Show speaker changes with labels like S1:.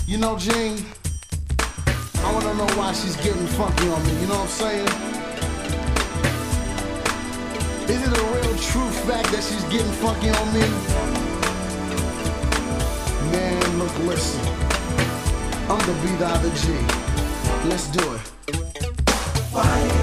S1: You know, Gene, I wanna know why she's getting funky on me, you know what I'm saying? Is it a real true fact that she's getting funky on me? Man, look, listen. I'm the B to the G. Let's do it.
S2: Why